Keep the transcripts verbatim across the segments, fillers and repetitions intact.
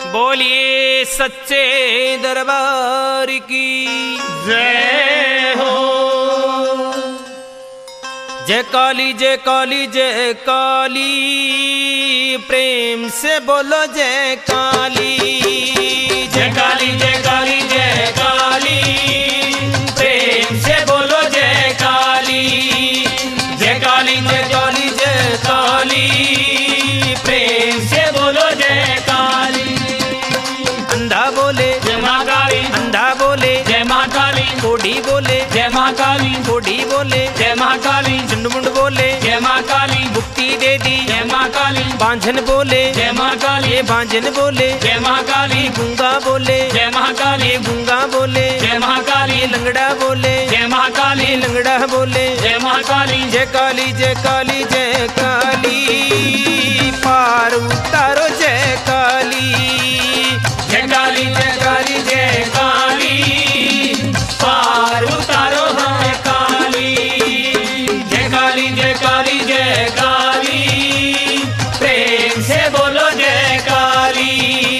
बोलिए सच्चे दरबार की जय हो। जय काली जय काली जय काली, प्रेम से बोलो जय काली। जय काली जय काली जय काली, प्रेम से बोलो जय काली। जय काली जय काली जय काली, प्रेम से बोलो जय काली। अंधा बोले जय माँ काली, अंधा बोले जय माँ काली। कोढ़ी बोले जय माँ काली, कोढ़ी बोले जय माँ काली। चुंडमुंड बोले जय माँ काली, मुक्ति दे दी। जय माँ काली, बांझन बोले जय माँ काली। ये बांझन बोले जय माँ काली, गूंगा बोले जय माँ काली। गूंगा बोले जय माँ काली, ये लंगड़ा बोले जय माँ काली। ये लंगड़ा बोले जय माँ काली, जय काली जय काली जय काली, पार उतारो जय काली। जय काली जय काली जय काली, पार उतारो है काली। जय काली जय काली जय काली, प्रेम से बोलो जय काली।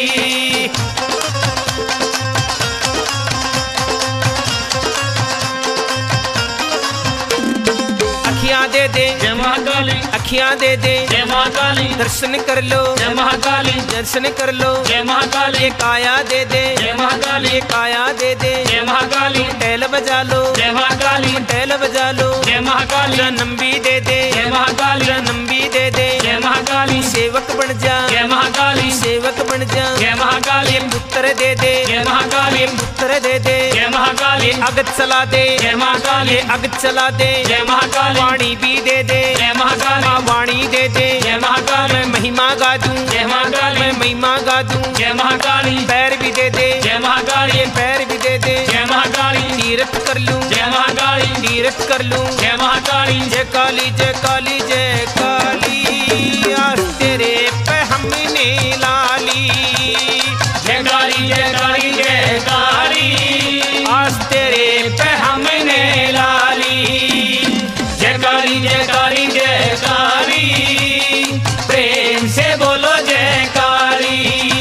अखियां दे दे जय माँ काली, अखियां दे दे जय माँ काली। दर्शन कर लो जय माँ काली, दर्शन कर लो। जय माँ काली। ये काया दे दे जय माँ काली, ये काया दे दे। जय माँ काली। टैल बजा लो जय माँ काली, टैल बजा लो। जय माँ काली। जन्म भी दे दे जय माँ काली, जन्म भी दे दे। जय माँ काली। सेवक बन जा जय माँ काली, सेवक बन जा। जय माँ काली। पुत्र दे दे जय माँ काली, पुत्र दे दे। जय माँ काली। अग चला दे जय माँ काली, अग चला दे। जय माँ काली। वाणी भी दे दे जय माँ काली, माँ वाणी दे दे। जय माँ काली। मैं महिमा गा दूं जय माँ काली। मैं महिमा गा दूं। जय माँ काली, पैर भी दे दे जय माँ काली। पैर भी दे दे। जय माँ काली, तीर्थ कर लूं जय माँ काली। तीर्थ कर लूं। जय माँ काली, जय काली जय काली जय काली, आज तेरे पे हमने लाली। जय काली जय काली जय काली, आज तेरे पे हमने लाली। जय काली जय काली जय काली, प्रेम से बोलो जय काली।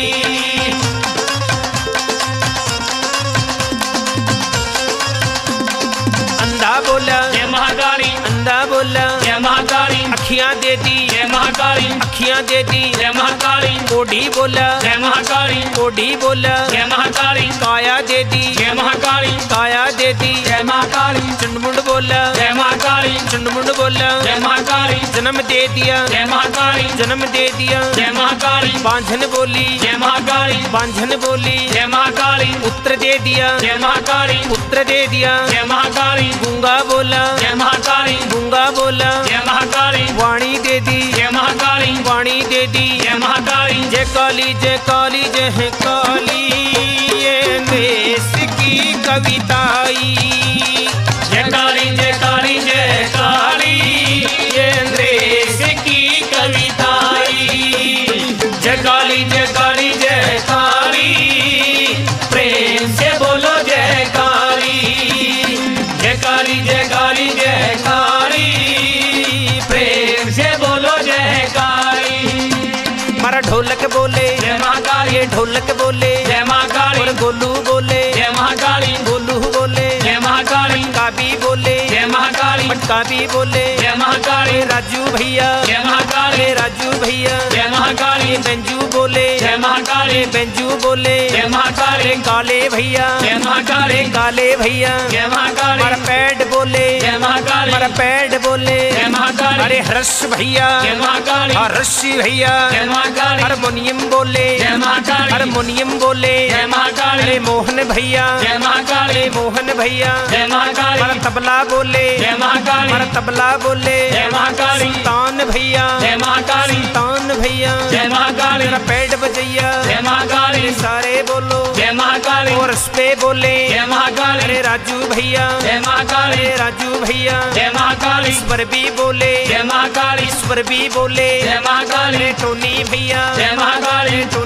अंधा बोला जय महाकाली, अंधा बोला जय महाकाली। अखियां दे दी जय महाकाली, अखियां दे दी। जय महाकाली। कोढ़ी बोला जय महाकाली, कोढ़ी बोला जय महाकाली। काया दे दी जय महाकाली, काया दे दी। जय महाकाली। चुंडमुंड बोला जय महाकाली, चुंडमुंड बोला जय महाकाली। जन्म दे दिया जय महाकाली, जन्म दे दिया। जय महाकाली। बांझन बोली जय महाकाली, बांझन बोली। जय महाकाली। पुत्र दे दिया जय महाकाली, पुत्र दे दिया। जय महाकाली। गूंगा बोला जय महाकाली, गूंगा बोला। जय महाकाली। वाणी दे दी जय महाकाली, वाणी दे दी। जय महाकाली। जय काली जय काली जय काली, ये देश की कविताई। जय काली जय काली जय काली, ये देश की कविताई। जय काली जय काली जय काली, प्रेम से बोलो जय काली। जय काली जय काली जय काली, प्रेम से बोलो जय काली। मारा ढोलक बोले जय महाकाली, ये ढोलक बोले। जय महाकाली। और गोलू बोले जय महाकाली, गोलू बोले। जय महाकाली। काबी बोले जय महाकाली, मटका भी बोले। जय महाकाली। राजू भैया जय महाकाली, अरे राजू भैया। जय महाकाली। बेंजू बोले जय महाकाली, बेंजू बोले। जय महाकाली। काले भैया जय महाकाली, काले भैया। जय महाकाली। हमारा पैड बोले जय महाकाली, हमारा पैड बोले। जय महाकाली। अरे हर्ष भैया जय महाकाली, हर्षी भैया। जय महाकाली। हारमोनियम बोले जय महाकाली, हारमोनियम बोले। जय महाकाली। अरे मोहन भैया जय महाकाली, अरे मोहन भैया। जय महाकाली। हमारा तबला बोले जय महाकाली, हमारा तबला बोले। जय महाकाली। सुल्तान भैया जय महाकाली, सुल्तान भैया। जय महाकाली। मेरा पैड बजैया जय महाकाली, सारे बोलो। जय महाकाली। और उस पे बोले जय महाकाली, अरे राजू भैया जय महाकाली। अरे राजू भैया। जय महाकाली, ईश्वर भी बोले जय महाकाली। ईश्वर भी बोले। जय महाकाली, अरे टोनी भैया जय महाकाली।